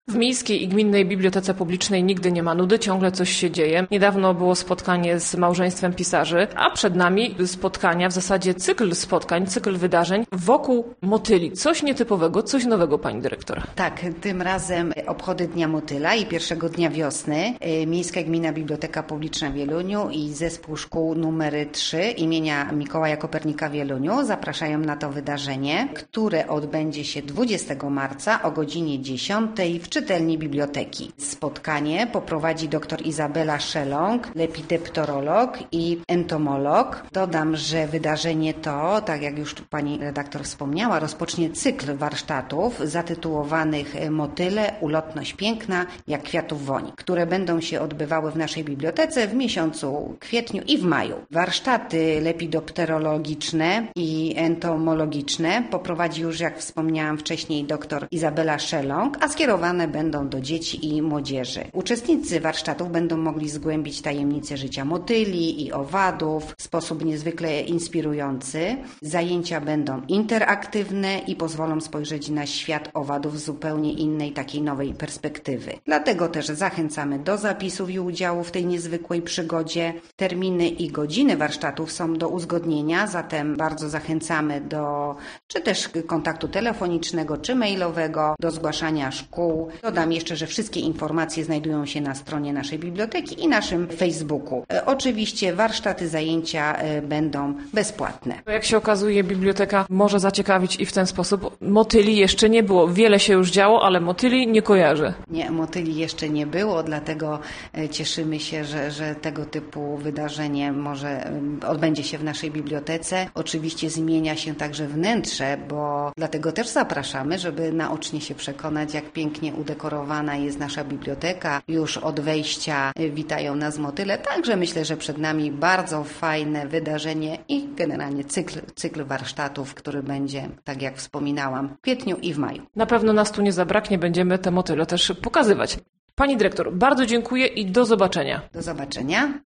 W Miejskiej i Gminnej Bibliotece Publicznej nigdy nie ma nudy, ciągle coś się dzieje. Niedawno było spotkanie z małżeństwem pisarzy, a przed nami spotkania, w zasadzie cykl spotkań, cykl wydarzeń wokół motyli. Coś nietypowego, coś nowego, pani dyrektor. Tak, tym razem obchody Dnia Motyla i pierwszego dnia wiosny Miejska Gminna Biblioteka Publiczna w Wieluniu i Zespół Szkół nr 3 imienia Mikołaja Kopernika w Wieluniu zapraszają na to wydarzenie, które odbędzie się 20 marca o godzinie 10 w czytelni biblioteki. Spotkanie poprowadzi dr Izabela Szelong, lepidopterolog i entomolog. Dodam, że wydarzenie to, tak jak już pani redaktor wspomniała, rozpocznie cykl warsztatów zatytułowanych Motyle, ulotność piękna, jak kwiatów woni, które będą się odbywały w naszej bibliotece w miesiącu kwietniu i w maju. Warsztaty lepidopterologiczne i entomologiczne poprowadzi już, jak wspomniałam wcześniej, dr Izabela Szelong, a skierowane będą do dzieci i młodzieży. Uczestnicy warsztatów będą mogli zgłębić tajemnice życia motyli i owadów w sposób niezwykle inspirujący. Zajęcia będą interaktywne i pozwolą spojrzeć na świat owadów z zupełnie innej, takiej nowej perspektywy. Dlatego też zachęcamy do zapisów i udziału w tej niezwykłej przygodzie. Terminy i godziny warsztatów są do uzgodnienia, zatem bardzo zachęcamy do czy też kontaktu telefonicznego, czy mailowego, do zgłaszania szkół. Dodam jeszcze, że wszystkie informacje znajdują się na stronie naszej biblioteki i naszym Facebooku. Oczywiście warsztaty, zajęcia będą bezpłatne. Jak się okazuje, biblioteka może zaciekawić i w ten sposób. Motyli jeszcze nie było. Wiele się już działo, ale motyli nie kojarzę. Nie, motyli jeszcze nie było, dlatego cieszymy się, że tego typu wydarzenie może odbędzie się w naszej bibliotece. Oczywiście zmienia się także wnętrze, bo dlatego też zapraszamy, żeby naocznie się przekonać, jak pięknie udekorowana jest nasza biblioteka. Już od wejścia witają nas motyle, także myślę, że przed nami bardzo fajne wydarzenie i generalnie cykl warsztatów, który będzie, tak jak wspominałam, w kwietniu i w maju. Na pewno nas tu nie zabraknie, będziemy te motyle też pokazywać. Pani dyrektor, bardzo dziękuję i do zobaczenia. Do zobaczenia.